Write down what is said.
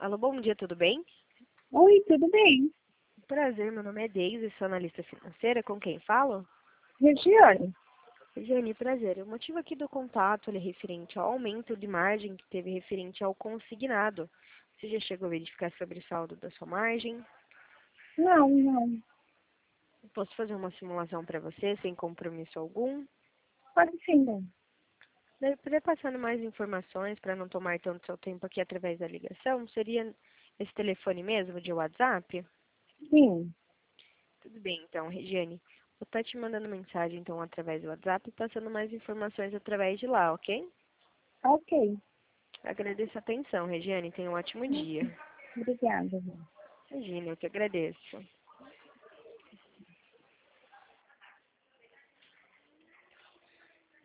Alô, bom dia, tudo bem? Oi, tudo bem? Prazer, meu nome é Deise, sou analista financeira, com quem falo? Regiane, Regiane, prazer. O motivo aqui do contato ele é referente ao aumento de margem que teve referente ao consignado. Você já chegou a verificar sobre o saldo da sua margem? não. Posso fazer uma simulação para você, sem compromisso algum? Pode sim, né? Daí, poder passando mais informações para não tomar tanto seu tempo aqui através da ligação, seria esse telefone mesmo, de WhatsApp? Sim, Tudo bem, então, Regiane. Vou estar te mandando mensagem, então, através do WhatsApp e passando mais informações através de lá, ok? ok. Agradeço a atenção, Regiane. Tenha um ótimo dia. Obrigada. Imagina, eu que agradeço.